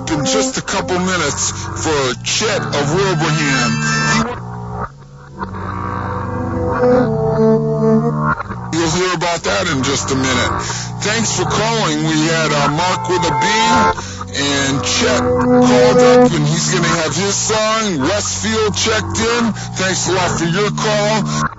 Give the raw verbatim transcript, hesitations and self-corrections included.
up in just a couple minutes for Chet of Wilbraham. You'll hear about that in just a minute. Thanks for calling. We had uh, Mark with a B, and Chet called up, and he's going to have his song. Westfield checked in. Thanks a lot for your call.